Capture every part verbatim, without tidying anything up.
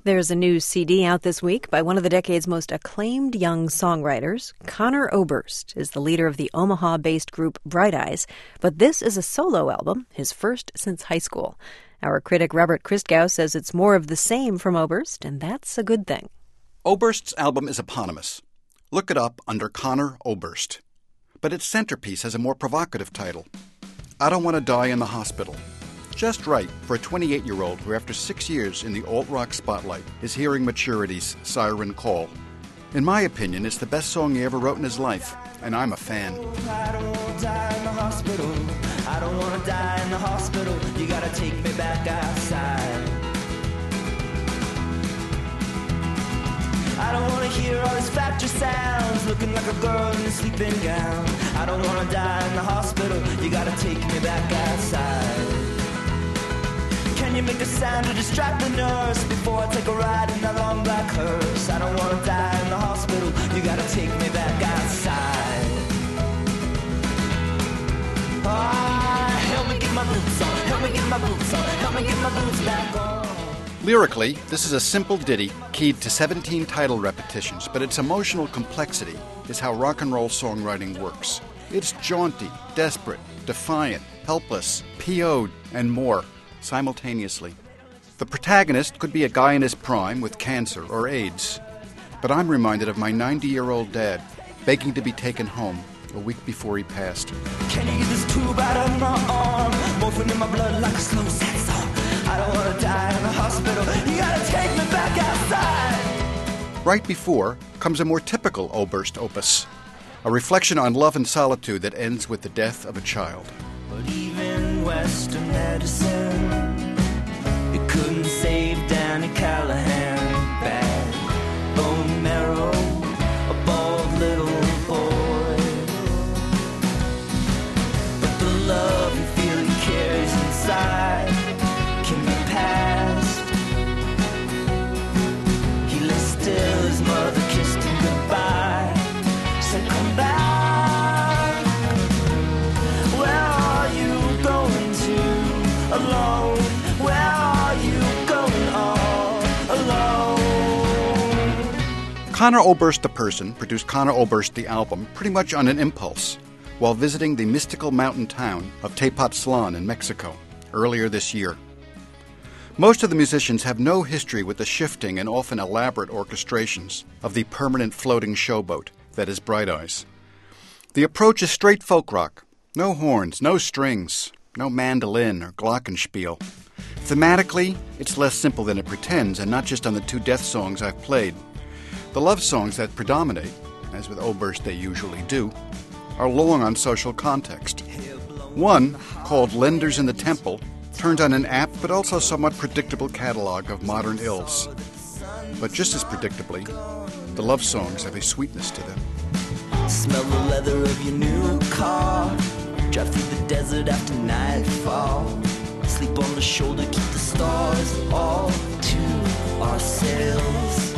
There's a new C D out this week by one of the decade's most acclaimed young songwriters. Conor Oberst is the leader of the Omaha-based group Bright Eyes, but this is a solo album, his first since high school. Our critic Robert Christgau says it's more of the same from Oberst, and that's a good thing. Oberst's album is eponymous. Look it up under Conor Oberst. But its centerpiece has a more provocative title, I Don't Want to Die in the Hospital. Just right for a twenty-eight-year-old who, after six years in the alt-rock spotlight, is hearing maturity's siren call. In my opinion, it's the best song he ever wrote in his life, and I'm a fan. I don't want to die in the hospital. I don't want to die in the hospital. You gotta take me back outside. I don't want to hear all these factory sounds, looking like a girl in a sleeping gown. I don't want to die in the hospital. You gotta take me back outside. Can you make a sound to distract the nurse before I take a ride in that long black hearse? I don't want to die in the hospital. You gotta take me back outside. Ah, help me get my boots on. Help me get my boots on. Help me get my boots back on. Lyrically, this is a simple ditty keyed to seventeen title repetitions, but its emotional complexity is how rock and roll songwriting works. It's jaunty, desperate, defiant, helpless, P O'd, and more simultaneously. The protagonist could be a guy in his prime with cancer or AIDS, but I'm reminded of my ninety-year-old dad begging to be taken home a week before he passed. Can you get this tube out of my arm? Morphine in my blood like a slow sad song. I don't want to die in the hospital. You gotta take me back outside. Right before comes a more typical Oberst opus, a reflection on love and solitude that ends with the death of a child. But even Western medicine, it couldn't save Danny Callahan. Bad bone marrow, a bald little boy. But the love you feel he carries inside can be past. He lay still, his mother kissed him goodbye, said come back. Alone, where are you going all alone? Conor Oberst the person produced Conor Oberst the album pretty much on an impulse while visiting the mystical mountain town of Tepoztlan in Mexico earlier this year. Most of the musicians have no history with the shifting and often elaborate orchestrations of the permanent floating showboat that is Bright Eyes. The approach is straight folk rock, no horns, no strings, no mandolin or glockenspiel. Thematically, it's less simple than it pretends, and not just on the two death songs I've played. The love songs that predominate, as with Oberst they usually do, are long on social context. One, called Lenders in the Temple, turns on an apt but also somewhat predictable catalog of modern ills. But just as predictably, the love songs have a sweetness to them. Smell the leather of your new car. Drive through the desert after nightfall. Sleep on the shoulder, keep the stars all to ourselves.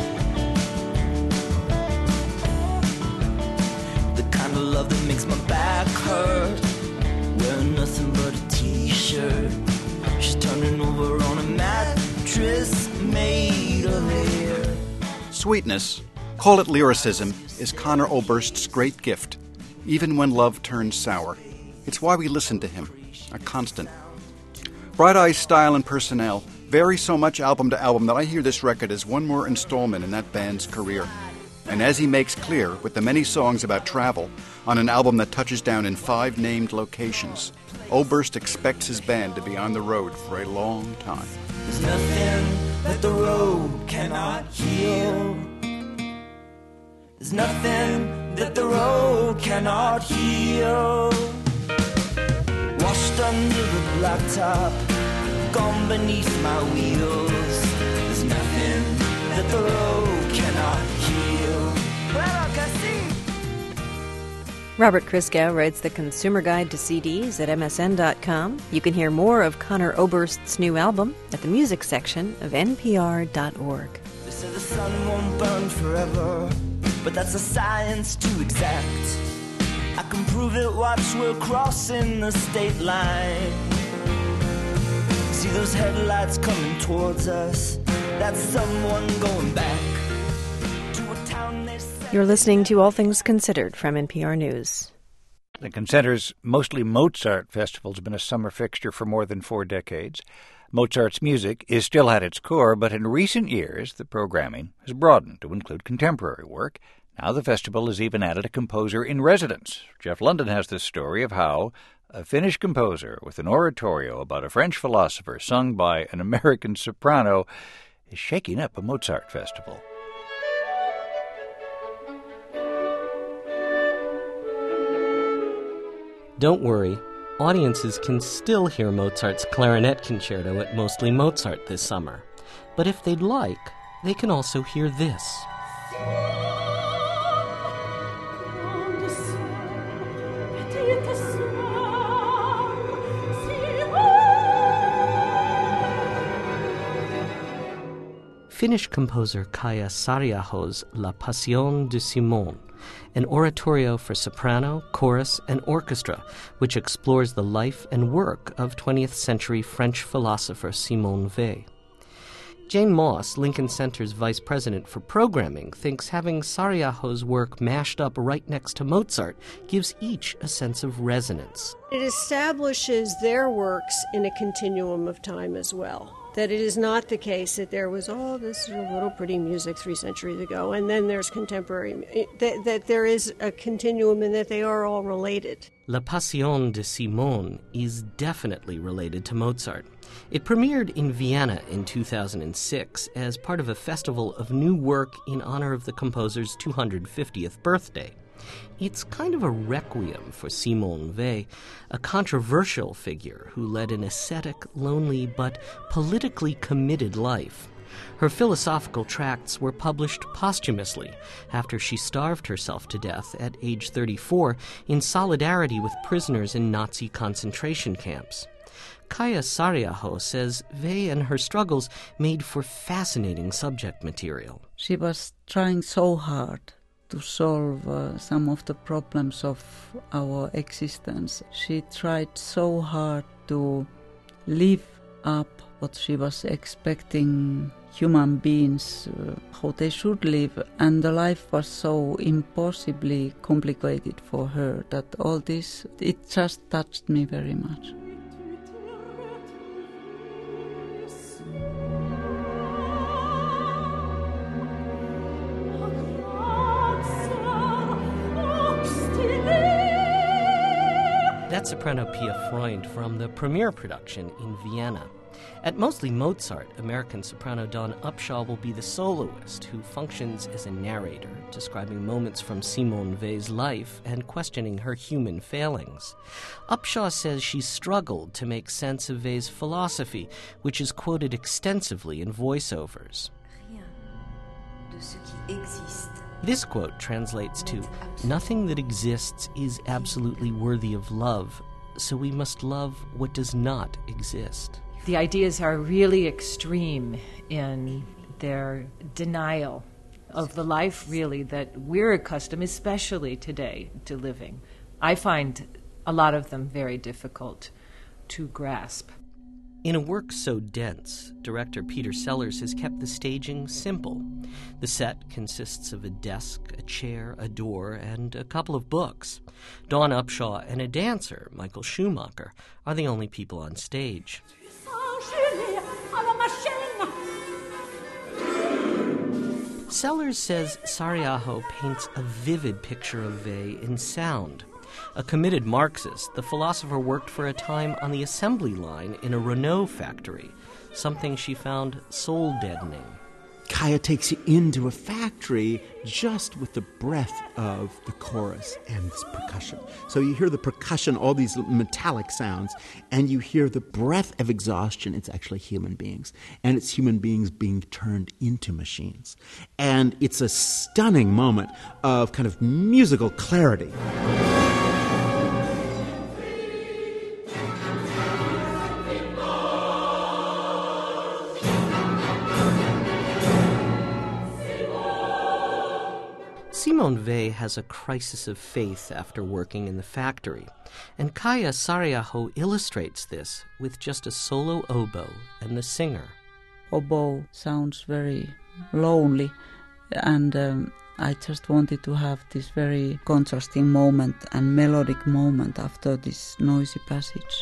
The kind of love that makes my back hurt. Wearing nothing but a t-shirt. She's turning over on a mattress made of air. Sweetness, call it lyricism, is Conor Oberst's great gift, even when love turns sour. It's why we listen to him, a constant. Bright Eyes' style and personnel vary so much album to album that I hear this record as one more installment in that band's career. And as he makes clear with the many songs about travel on an album that touches down in five named locations, Oberst expects his band to be on the road for a long time. There's nothing that the road cannot heal. There's nothing that the road cannot heal. Washed under the blacktop, gone beneath my wheels. There's nothing that the road cannot heal. Well, I can see. Robert Christgau writes the Consumer Guide to C Ds at M S N dot com. You can hear more of Conor Oberst's new album at the music section of N P R dot org. They say the sun won't burn forever, but that's a science to exact. I can prove it, watch, we're crossing the state line. See those headlights coming towards us? that's someone going back to a town they say. You're listening to All Things Considered from N P R News. The Concenter's Mostly Mozart Festival has been a summer fixture for more than four decades. Mozart's music is still at its core, but in recent years the programming has broadened to include contemporary work. Now the festival has even added a composer in residence. Jeff London has this story of how a Finnish composer with an oratorio about a French philosopher sung by an American soprano is shaking up a Mozart festival. Don't worry, audiences can still hear Mozart's clarinet concerto at Mostly Mozart this summer. But if they'd like, they can also hear this. Finnish composer Kaija Saariaho's La Passion de Simon, an oratorio for soprano, chorus, and orchestra, which explores the life and work of twentieth century French philosopher Simone Weil. Jane Moss, Lincoln Center's vice president for programming, thinks having Saariaho's work mashed up right next to Mozart gives each a sense of resonance. It establishes their works in a continuum of time as well. That it is not the case that there was, oh, this little pretty music three centuries ago, and then there's contemporary, that, that there is a continuum and that they are all related. La Passion de Simon is definitely related to Mozart. It premiered in Vienna in two thousand six as part of a festival of new work in honor of the composer's two hundred fiftieth birthday. It's kind of a requiem for Simone Weil, a controversial figure who led an ascetic, lonely, but politically committed life. Her philosophical tracts were published posthumously after she starved herself to death at age thirty-four in solidarity with prisoners in Nazi concentration camps. Kaija Saariaho says Weil and her struggles made for fascinating subject material. She was trying so hard to solve uh, some of the problems of our existence. She tried so hard to live up what she was expecting human beings, uh, how they should live, and the life was so impossibly complicated for her that all this, it just touched me very much. That's soprano Pia Freund from the premiere production in Vienna. At Mostly Mozart, American soprano Dawn Upshaw will be the soloist who functions as a narrator, describing moments from Simone Weil's life and questioning her human failings. Upshaw says she struggled to make sense of Weil's philosophy, which is quoted extensively in voiceovers. This quote translates to, "Nothing that exists is absolutely worthy of love, so we must love what does not exist." The ideas are really extreme in their denial of the life, really, that we're accustomed, especially today, to living. I find a lot of them very difficult to grasp. In a work so dense, director Peter Sellers has kept the staging simple. The set consists of a desk, a chair, a door, and a couple of books. Dawn Upshaw and a dancer, Michael Schumacher, are the only people on stage. Sellers says Saariaho paints a vivid picture of Weil in sound. A committed Marxist, the philosopher worked for a time on the assembly line in a Renault factory, something she found soul-deadening. Kaija takes you into a factory just with the breath of the chorus and this percussion. So you hear the percussion, all these metallic sounds, and you hear the breath of exhaustion. It's actually human beings. And it's human beings being turned into machines. And it's a stunning moment of kind of musical clarity. Simone Weil has a crisis of faith after working in the factory, and Kaija Saariaho illustrates this with just a solo oboe and the singer. oboe sounds very lonely, and um, I just wanted to have this very contrasting moment and melodic moment after this noisy passage.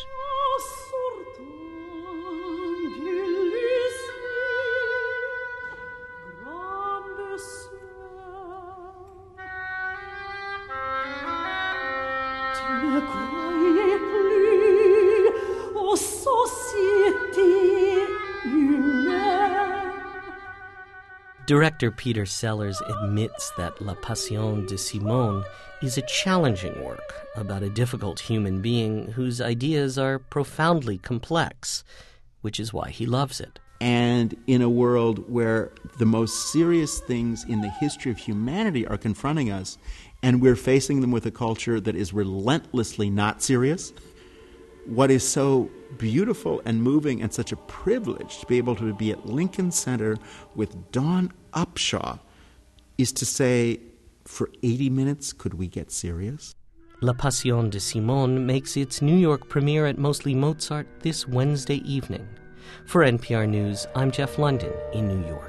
Director Peter Sellers admits that La Passion de Simone is a challenging work about a difficult human being whose ideas are profoundly complex, which is why he loves it. And in a world where the most serious things in the history of humanity are confronting us, and we're facing them with a culture that is relentlessly not serious, what is so beautiful and moving and such a privilege to be able to be at Lincoln Center with Dawn Upshaw is to say, for eighty minutes, could we get serious? La Passion de Simone makes its New York premiere at Mostly Mozart this Wednesday evening. For N P R News, I'm Jeff London in New York.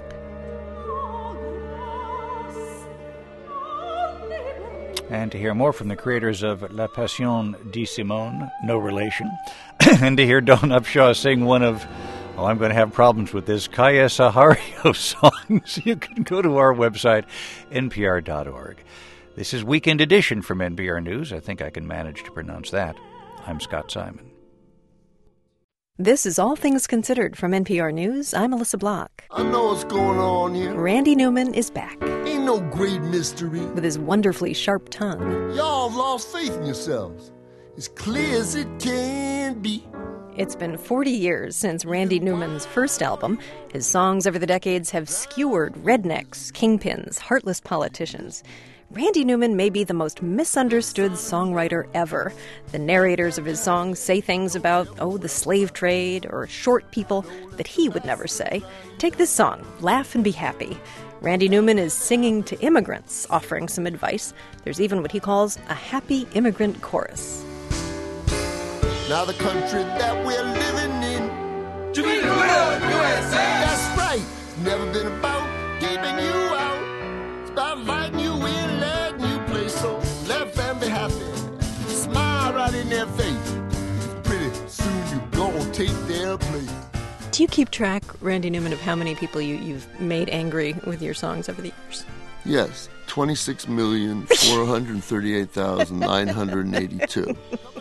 And to hear more from the creators of La Passion de Simone, no relation, and to hear Dawn Upshaw sing one of, oh, I'm going to have problems with this, Kaya Sahario songs, you can go to our website, N P R dot org. This is Weekend Edition from N P R News. I think I can manage to pronounce that. I'm Scott Simon. This is All Things Considered from N P R News. I'm Alyssa Block. I know what's going on here. Randy Newman is back. Ain't no great mystery. With his wonderfully sharp tongue. Y'all have lost faith in yourselves. As clear as it can be. It's been forty years since Randy Newman's first album. His songs over the decades have skewered rednecks, kingpins, heartless politicians. Randy Newman may be the most misunderstood songwriter ever. The narrators of his songs say things about, oh, the slave trade or short people that he would never say. Take this song, Laugh and Be Happy. Randy Newman is singing to immigrants, offering some advice. There's even what he calls a happy immigrant chorus. Now the country that we're living in, to be the world, U S A. That's right. It's never been about keeping you out. It's about inviting you in, letting you play. So laugh and be happy. Smile right in their face. Pretty soon you gonna take their place. Do you keep track, Randy Newman, of how many people you, you've made angry with your songs over the years? Yes, twenty-six million, four hundred thirty-eight thousand, nine hundred eighty-two.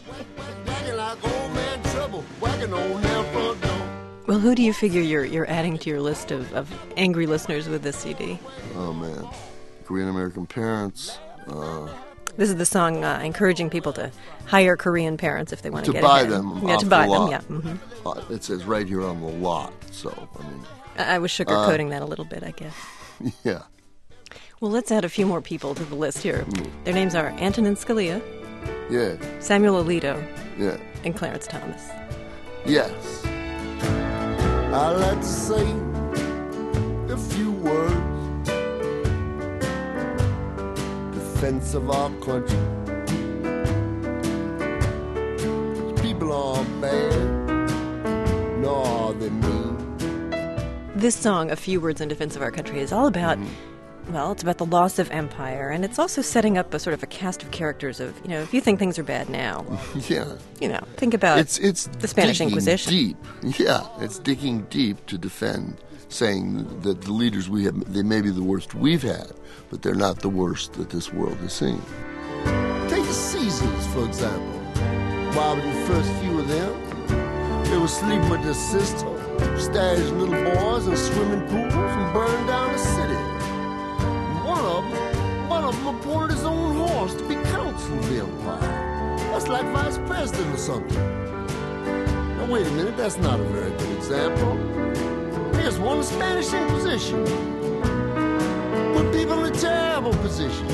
Well, who do you figure you're you're adding to your list of, of angry listeners with this C D? Oh, man. Korean American parents. Uh, this is the song uh, encouraging people to hire Korean parents if they want to, to get buy ahead. them. Yeah, off to buy the them, lot. yeah. Mm-hmm. Uh, it says right here on the lot. So, I mean. I, I was sugarcoating uh, that a little bit, I guess. Yeah. Well, let's add a few more people to the list here. Mm. Their names are Antonin Scalia. Yeah. Samuel Alito. Yeah. And Clarence Thomas. Yes. I like to say a few words. Defense of our country. People aren't bad, nor are they mean. This song, A Few Words in Defense of Our Country, is all about... Mm. Well, it's about the loss of empire, and it's also setting up a sort of a cast of characters of, you know, if you think things are bad now, yeah, you know, think about it's, it's the Spanish Inquisition. Deep, yeah, it's digging deep to defend, saying that the leaders we have, they may be the worst we've had, but they're not the worst that this world has seen. Take the Caesars, for example. Why were the first few of them? They were sleeping with their sister, stashed little boys in swimming pools, and burned down the city. One of them, one of them appointed his own horse to be consul of the empire. That's like vice president or something. Now wait a minute, that's not a very good example. Here's one, the Spanish Inquisition. Put people in a terrible position.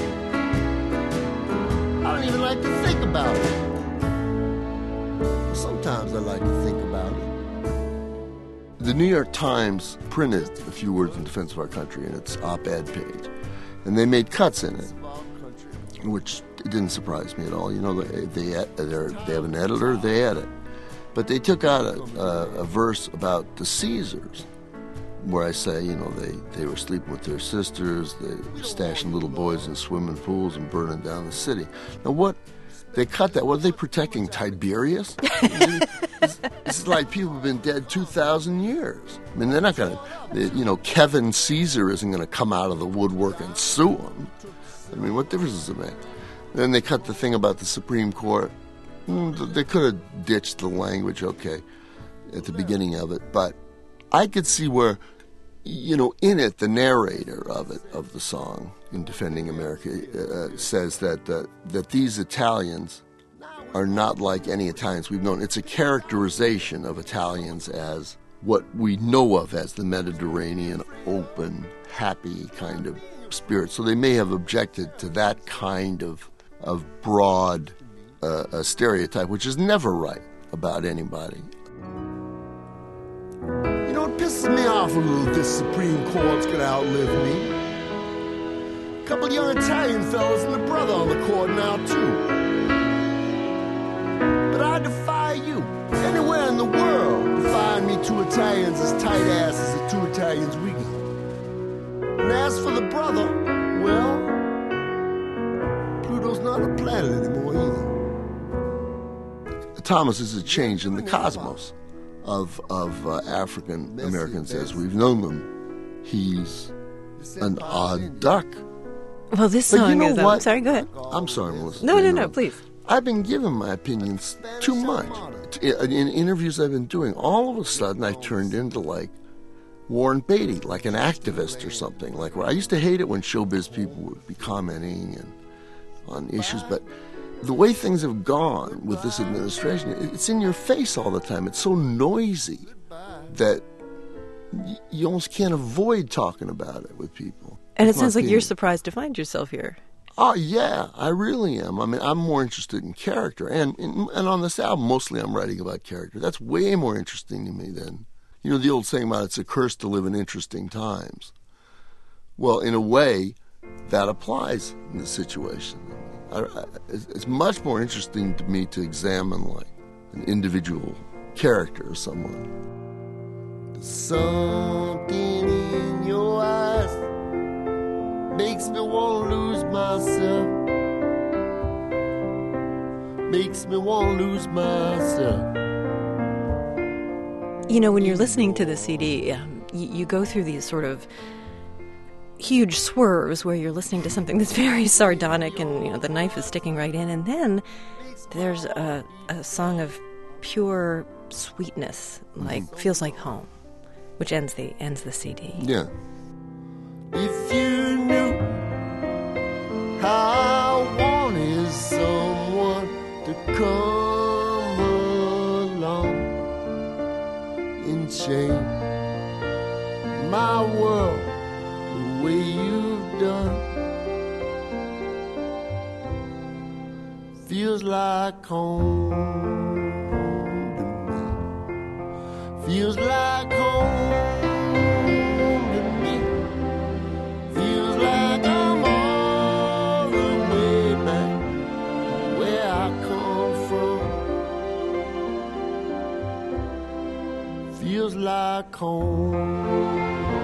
I don't even like to think about it. Sometimes I like to think about it. The New York Times printed A Few Words in Defense of Our Country in its op-ed page. And they made cuts in it, which didn't surprise me at all. You know, they they, they have an editor, they edit. But they took out a, a, a verse about the Caesars. where I say, you know, they, they were sleeping with their sisters, they were stashing little boys in swimming pools and burning down the city. Now what, they cut that, what are they protecting, Tiberius? This is like people have been dead two thousand years. I mean, they're not going to, you know, Kevin Caesar isn't going to come out of the woodwork and sue them. I mean, what difference does it make? Then they cut the thing about the Supreme Court. They could have ditched the language, okay, at the beginning of it, but I could see where, you know, in it, the narrator of it, of the song, in Defending America, uh, says that uh, that these Italians are not like any Italians we've known. It's a characterization of Italians as what we know of as the Mediterranean, open, happy kind of spirit. So they may have objected to that kind of of broad uh, a stereotype, which is never right about anybody. You know, it pisses me off a little this Supreme Court's gonna outlive me. A couple of young Italian fellas and a brother on the court now, too. But I defy you, anywhere in the world, to find me two Italians as tight ass as the two Italians we got. And as for the brother, well, Pluto's not a planet anymore either. Thomas is a change in the cosmos of of uh, African Americans as we've known them. He's an odd duck. Well, this But song you know is... Um, what? sorry, go ahead. I'm sorry, Melissa. No, no, You no, know, please. I've been giving my opinions too much. In in interviews I've been doing, all of a sudden I turned into like Warren Beatty, like an activist or something. Like where I used to hate it when showbiz people would be commenting and on issues, but the way things have gone with this administration, it's in your face all the time. It's so noisy that y- you almost can't avoid talking about it with people. And it That's my sounds like you're opinion. surprised to find yourself here. Oh, yeah, I really am. I mean, I'm more interested in character. And, and and on this album, mostly I'm writing about character. That's way more interesting to me than, you know, the old saying about it's a curse to live in interesting times. Well, in a way, that applies in this situation. I, I, it's much more interesting to me to examine, like, an individual character of someone. There's something in your eyes makes me want to lose myself. Makes me want to lose myself. You know, when you're listening to the C D, um, you, you go through these sort of huge swerves where you're listening to something that's very sardonic and, you know, the knife is sticking right in, and then there's a, a song of pure sweetness, like mm-hmm. Feels Like Home, which ends the ends the C D. Yeah. If you knew how I wanted someone to come along and change my world the way you've done, feels like home to me, feels like home. Feels like home.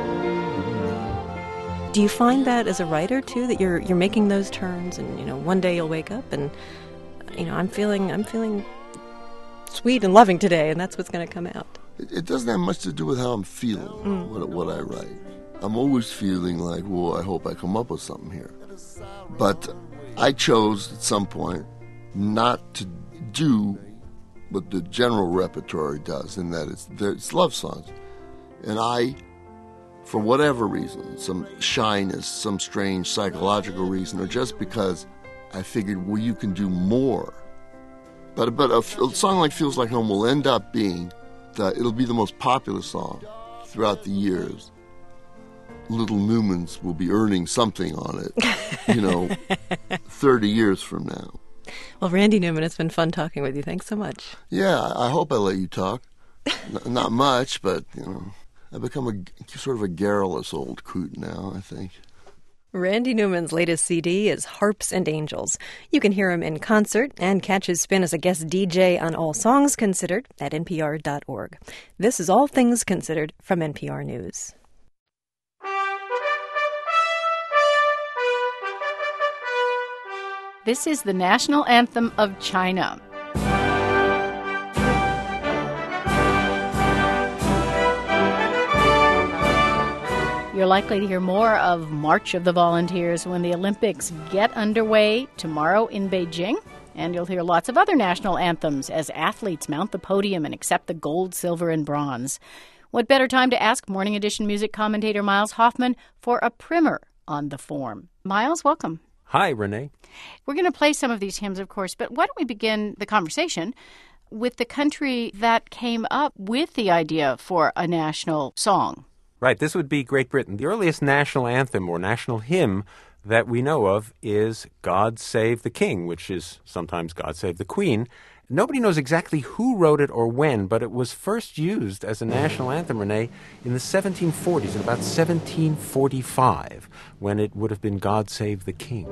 Do you find that as a writer too, that you're you're making those turns, and you know one day you'll wake up and you know I'm feeling I'm feeling sweet and loving today, and that's what's going to come out. It, it doesn't have much to do with how I'm feeling mm. what what I write. I'm always feeling like, well, I hope I come up with something here. But I chose at some point not to do what the general repertory does, in that it's, it's love songs. And I, for whatever reason, some shyness, some strange psychological reason, or just because I figured, well, you can do more. But but a, a song like Feels Like Home will end up being, the, it'll be the most popular song throughout the years. Little Newmans will be earning something on it, you know, thirty years from now. Well, Randy Newman, it's been fun talking with you. Thanks so much. Yeah, I hope I let you talk. N- not much, but, you know, I've become a sort of a garrulous old coot now, I think. Randy Newman's latest C D is Harps and Angels. You can hear him in concert and catch his spin as a guest D J on All Songs Considered at N P R dot org. This is All Things Considered from N P R News. This is the national anthem of China. You're likely to hear more of March of the Volunteers when the Olympics get underway tomorrow in Beijing. And you'll hear lots of other national anthems as athletes mount the podium and accept the gold, silver, and bronze. What better time to ask Morning Edition music commentator Miles Hoffman for a primer on the form. Miles, welcome. Hi, Renee. We're going to play some of these hymns, of course, but why don't we begin the conversation with the country that came up with the idea for a national song? Right, this would be Great Britain. The earliest national anthem or national hymn that we know of is God Save the King, which is sometimes God Save the Queen. Nobody knows exactly who wrote it or when, but it was first used as a national anthem, Renee, in the seventeen forties, in about seventeen forty-five, when it would have been God Save the King.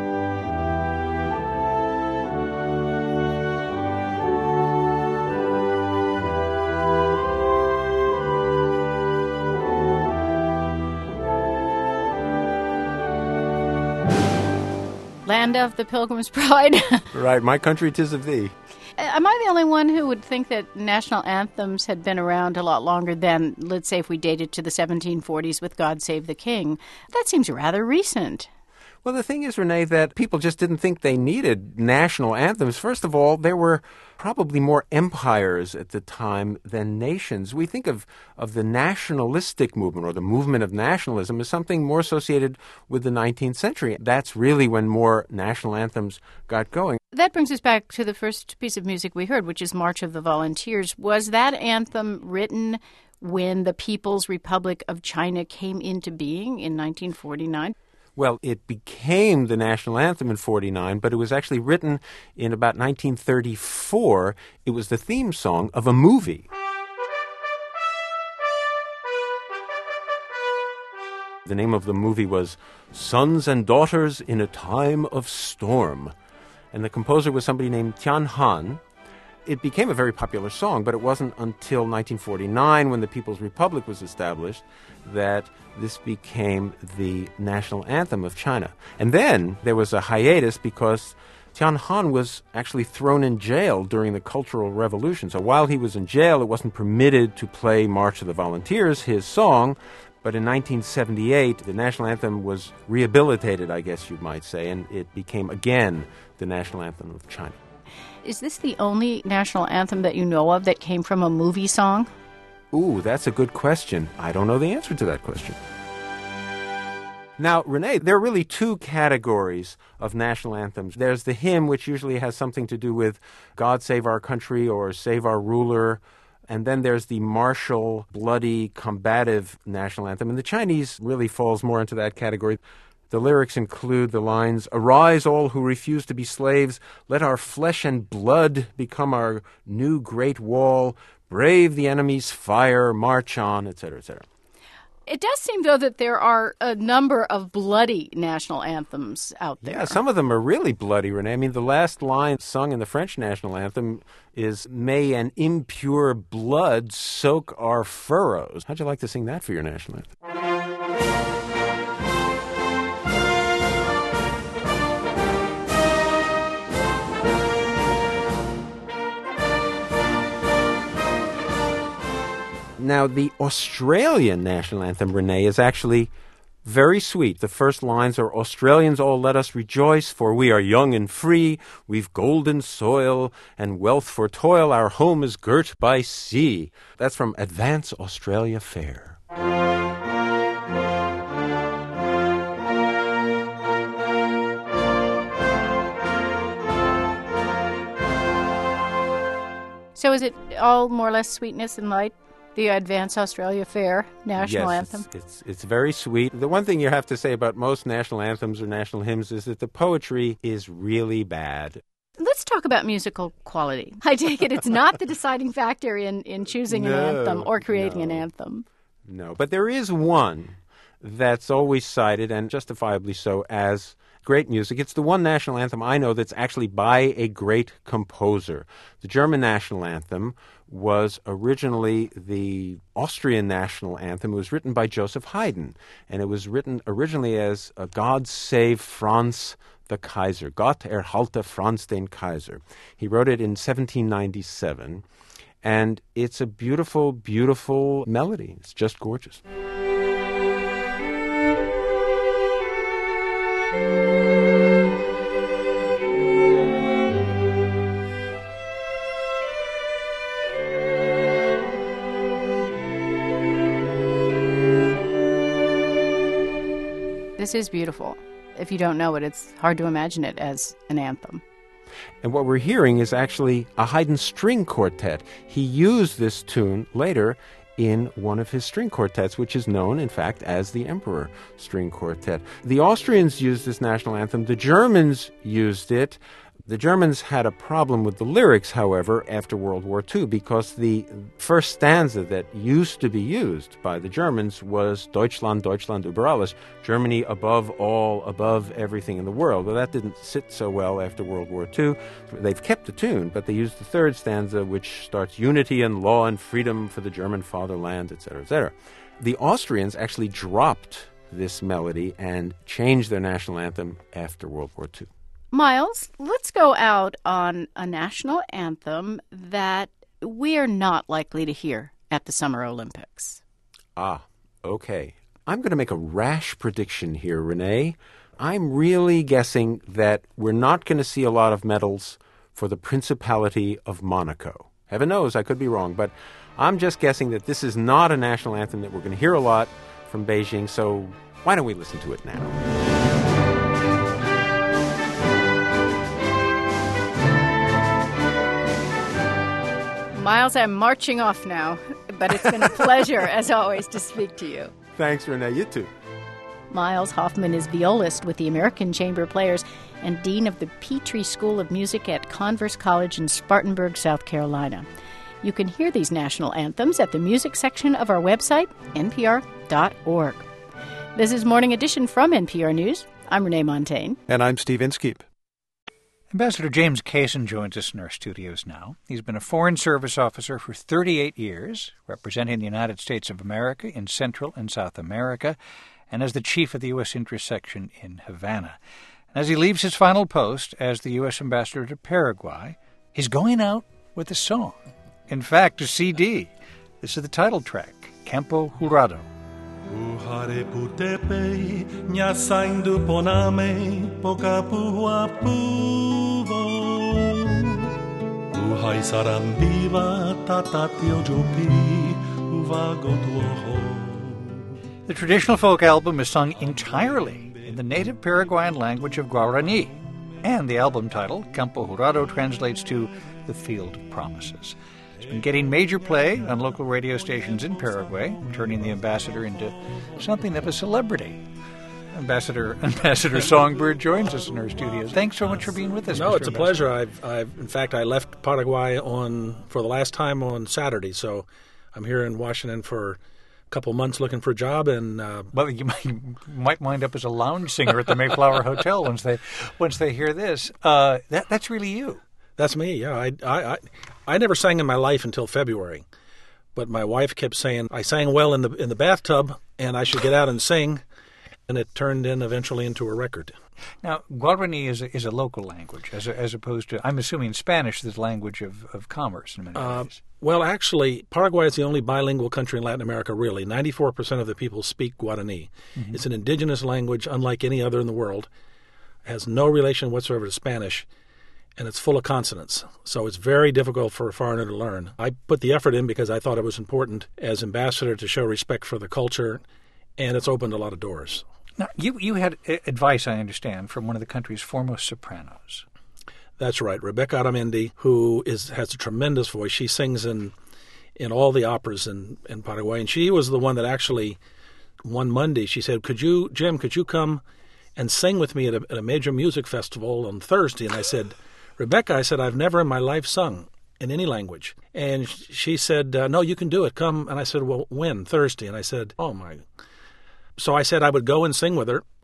Land of the Pilgrim's Pride. Right, my country 'tis of thee. Am I the only one who would think that national anthems had been around a lot longer than, let's say, if we dated to the seventeen forties with God Save the King? That seems rather recent. Well, the thing is, Renee, that people just didn't think they needed national anthems. First of all, there were probably more empires at the time than nations. We think of, of the nationalistic movement or the movement of nationalism as something more associated with the nineteenth century. That's really when more national anthems got going. That brings us back to the first piece of music we heard, which is March of the Volunteers. Was that anthem written when the People's Republic of China came into being in nineteen forty-nine? Well, it became the national anthem in forty-nine, but it was actually written in about nineteen thirty-four. It was the theme song of a movie. The name of the movie was Sons and Daughters in a Time of Storm. And the composer was somebody named Tian Han. It became a very popular song, but it wasn't until nineteen forty-nine, when the People's Republic was established, that this became the national anthem of China. And then there was a hiatus because Tian Han was actually thrown in jail during the Cultural Revolution. So while he was in jail, it wasn't permitted to play March of the Volunteers, his song. But in nineteen seventy-eight, the national anthem was rehabilitated, I guess you might say, and it became again the national anthem of China. Is this the only national anthem that you know of that came from a movie song? Ooh, that's a good question. I don't know the answer to that question. Now, Renee, there are really two categories of national anthems. There's the hymn, which usually has something to do with God Save Our Country or Save Our Ruler. And then there's the martial, bloody, combative national anthem. And the Chinese really falls more into that category. The lyrics include the lines, "Arise, all who refuse to be slaves. Let our flesh and blood become our new great wall. Brave the enemy's fire. March on," et cetera, et cetera. It does seem, though, that there are a number of bloody national anthems out there. Yeah, some of them are really bloody, Renee. I mean, the last line sung in the French national anthem is, "May an impure blood soak our furrows." How'd you like to sing that for your national anthem? Now, the Australian national anthem, Renee, is actually very sweet. The first lines are, "Australians all let us rejoice, for we are young and free. We've golden soil and wealth for toil. Our home is girt by sea." That's from Advance Australia Fair. So is it all more or less sweetness and light? The Advance Australia Fair national yes, anthem? It's, it's, it's very sweet. The one thing you have to say about most national anthems or national hymns is that the poetry is really bad. Let's talk about musical quality. I take it it's not the deciding factor in, in choosing no, an anthem or creating no. an anthem. No, but there is one that's always cited, and justifiably so, as Great music. It's the one national anthem I know that's actually by a great composer. The German national anthem was originally the Austrian national anthem. It was written by Joseph Haydn, and it was written originally as uh, God Save Franz the Kaiser. Gott erhalte Franz den Kaiser. He wrote it in seventeen ninety-seven, and it's a beautiful, beautiful melody. It's just gorgeous. This is beautiful. If you don't know it, it's hard to imagine it as an anthem. And what we're hearing is actually a Haydn string quartet. He used this tune later in one of his string quartets, which is known, in fact, as the Emperor String Quartet. The Austrians used this national anthem. The Germans used it. The Germans had a problem with the lyrics, however, after World War Two, because the first stanza that used to be used by the Germans was Deutschland, Deutschland über alles, Germany above all, above everything in the world. Well, that didn't sit so well after World War Two. They've kept the tune, but they used the third stanza, which starts unity and law and freedom for the German fatherland, et cetera, et cetera. The Austrians actually dropped this melody and changed their national anthem after World War Two. Miles, let's go out on a national anthem that we are not likely to hear at the Summer Olympics. Ah, okay. I'm going to make a rash prediction here, Renee. I'm really guessing that we're not going to see a lot of medals for the Principality of Monaco. Heaven knows, I could be wrong, but I'm just guessing that this is not a national anthem that we're going to hear a lot from Beijing, so why don't we listen to it now? Miles, I'm marching off now, but it's been a pleasure, as always, to speak to you. Thanks, Renee. You too. Miles Hoffman is violist with the American Chamber Players and dean of the Petrie School of Music at Converse College in Spartanburg, South Carolina. You can hear these national anthems at the music section of our website, N P R dot org. This is Morning Edition from N P R News. I'm Renee Montagne. And I'm Steve Inskeep. Ambassador James Kaysen joins us in our studios now. He's been a Foreign Service officer for thirty-eight years, representing the United States of America in Central and South America, and as the chief of the U S interest section in Havana. And as he leaves his final post as the U S ambassador to Paraguay, he's going out with a song. In fact, a C D. This is the title track, Campo Jurado. Uhare putepe, nyasaindu poname, pokapuhua puvo. Uhai sarambiva, tatatio jopi, uvagotuoho. The traditional folk album is sung entirely in the native Paraguayan language of Guarani, and the album title, Campo Jurado, translates to The Field of Promises. It's been getting major play on local radio stations in Paraguay, turning the ambassador into something of a celebrity. Ambassador Ambassador Songbird joins us in our studios. Thanks so much for being with us. No, Mister it's a Ambassador. pleasure. I've, I've, in fact, I left Paraguay on for the last time on Saturday, so I'm here in Washington for a couple months looking for a job. And uh, well, you might, you might wind up as a lounge singer at the Mayflower Hotel once they once they hear this. Uh, that that's really you. That's me. Yeah, I, I, I, I never sang in my life until February, but my wife kept saying I sang well in the in the bathtub, and I should get out and sing, and it turned in eventually into a record. Now, Guarani is a, is a local language, as a, as opposed to, I'm assuming, Spanish is the language of, of commerce in many uh, ways. Well, actually, Paraguay is the only bilingual country in Latin America, really. ninety-four percent of the people speak Guarani. Mm-hmm. It's an indigenous language, unlike any other in the world. It has no relation whatsoever to Spanish, and it's full of consonants. So it's very difficult for a foreigner to learn. I put the effort in because I thought it was important as ambassador to show respect for the culture, and it's opened a lot of doors. Now, you, you had advice, I understand, from one of the country's foremost sopranos. That's right, Rebecca Aramendi, who is has a tremendous voice. She sings in in all the operas in, in Paraguay, and she was the one that actually, one Monday, she said, "Could you, Jim, could you come and sing with me at a, at a major music festival on Thursday?" And I said, "Rebecca," I said, "I've never in my life sung in any language." And she said, uh, "No, you can do it. Come." And I said, "Well, when?" "Thursday." And I said, "Oh, my." So I said I would go and sing with her,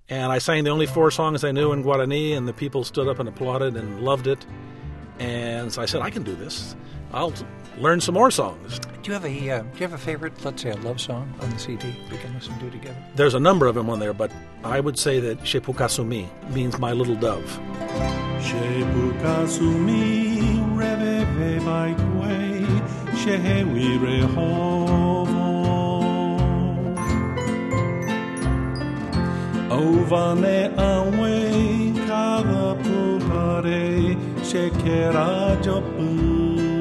And I sang the only four songs I knew in Guarani, and the people stood up and applauded and loved it. And so I said, I can do this. I'll learn some more songs. Do you have a uh, do you have a favorite, let's say a love song on the C D we can listen to together? There's a number of them on there, but I would say that Shepukasumi means my little dove. Shepukasumi reveve vai quei shehewi rehovo Ovane awe kada pupare shekera jopu.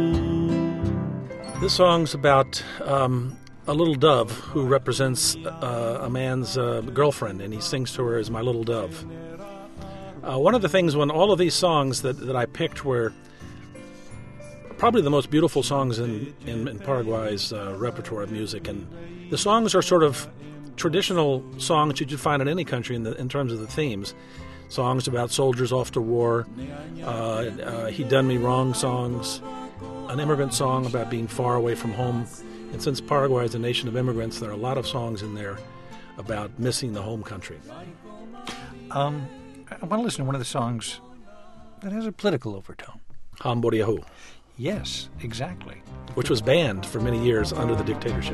This song's about um, a little dove who represents uh, a man's uh, girlfriend, and he sings to her as my little dove. Uh, one of the things when all of these songs that, that I picked were probably the most beautiful songs in, in, in Paraguay's uh, repertoire of music, and the songs are sort of traditional songs you'd find in any country in, the, in terms of the themes. Songs about soldiers off to war, uh, uh, He Done Me Wrong songs, an immigrant song about being far away from home. And since Paraguay is a nation of immigrants, there are a lot of songs in there about missing the home country. Um, I want to listen to one of the songs that has a political overtone. Hamboriahu. Yes, exactly. Which was banned for many years under the dictatorship.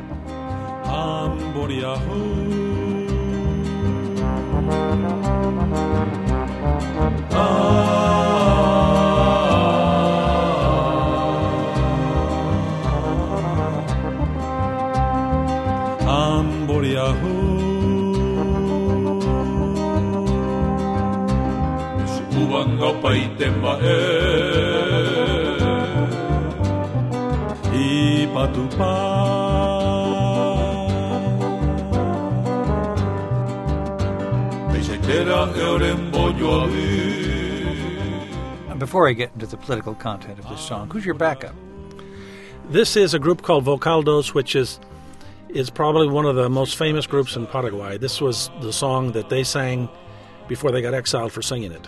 Hamboriahu. Hamboriahu. Subanga paitema e Ipatupa. Before I get into the political content of this song, who's your backup? This is a group called Vocaldos, which is is probably one of the most famous groups in Paraguay. This was the song that they sang before they got exiled for singing it.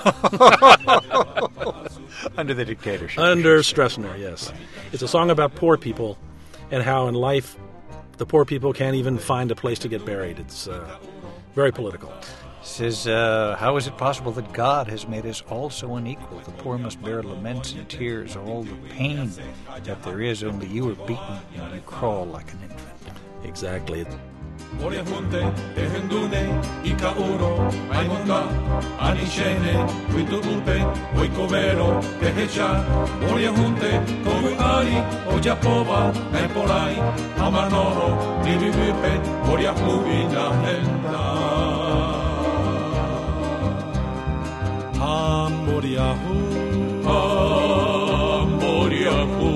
Under the dictatorship. Under Stroessner, yes. It's a song about poor people and how in life the poor people can't even find a place to get buried. It's uh, very political. It says, uh, how is it possible that God has made us all so unequal? The poor must bear laments and tears, all the pain that there is. Only you are beaten and you crawl like an infant. Exactly. Oriahunte, Tehendune, Ikauro, Aimonda, Anishene, Huiturupe, Oikovero, Tehecha, Oriahunte, Koguari, Ojapova, Naipolai, Amanoro, Nibibipe, Oriahubina, Henda. Hamboriahu, Hamboriahu.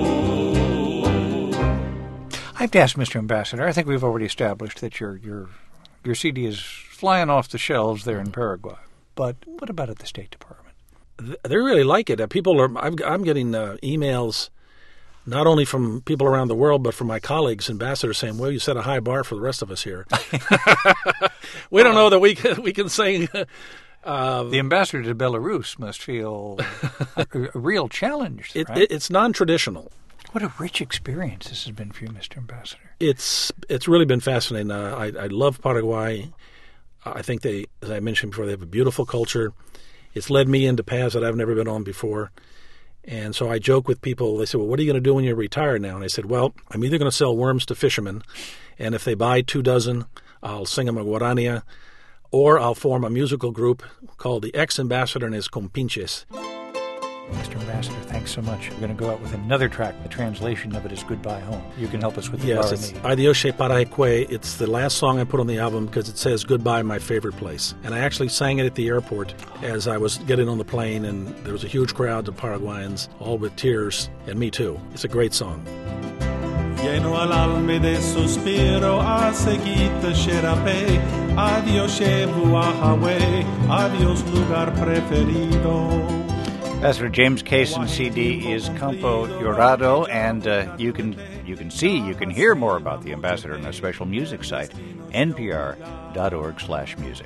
I have to ask, Mister Ambassador, I think we've already established that your your your C D is flying off the shelves there in Paraguay. But what about at the State Department? They really like it. People are. I'm, I'm getting uh, emails, not only from people around the world, but from my colleagues, ambassadors, saying, "Well, you set a high bar for the rest of us here. We don't know that we can, we can sing." Uh, the ambassador to Belarus must feel a, a real challenge. It, right? it, it's non-traditional. What a rich experience this has been for you, Mister Ambassador. It's it's really been fascinating. Uh, I, I love Paraguay. I think they, as I mentioned before, they have a beautiful culture. It's led me into paths that I've never been on before. And so I joke with people. They say, well, what are you going to do when you're retired now? And I said, well, I'm either going to sell worms to fishermen, and if they buy two dozen, I'll sing them a guarania, or I'll form a musical group called the Ex-Ambassador and His Compinches. Mister Ambassador, thanks so much. We're going to go out with another track. The translation of it is Goodbye Home. You can help us with the Yes, it's Adios Paraque. It's the last song I put on the album because it says goodbye, my favorite place. And I actually sang it at the airport as I was getting on the plane, and there was a huge crowd of Paraguayans, all with tears, and me too. It's a great song. Lleno al alma de suspiro a seguita xerape. Adiós, Chevuahaway. Adiós, lugar preferido. Ambassador James Kaysen C D is Campo Llorado, and uh, you can you can see, you can hear more about the Ambassador on a special music site, N P R dot org slash music.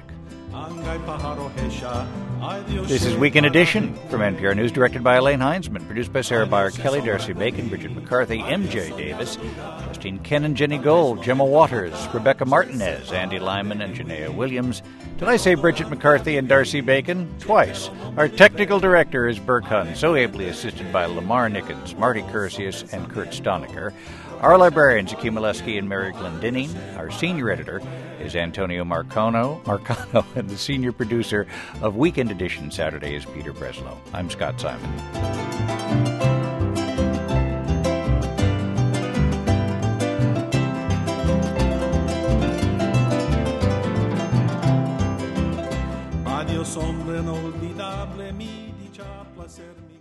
This is Weekend Edition from N P R News, directed by Elaine Heinzman, produced by Sarah Byer Kelly, Darcy Bacon, Bridget McCarthy, M J Davis, Justine Kennan, Jenny Gold, Gemma Waters, Rebecca Martinez, Andy Lyman, and Janaea Williams. Did I say Bridget McCarthy and Darcy Bacon? Twice. Our technical director is Burke Hunn, so ably assisted by Lamar Nickens, Marty Curcius, and Kurt Stoniker. Our librarians, Akeem Oleski and Mary Glendinning. Our senior editor is Antonio Marcano, Marcano, and the senior producer of Weekend Edition Saturday is Peter Breslow. I'm Scott Simon. Adiós, hombre inolvidable, mi dicha placer, mi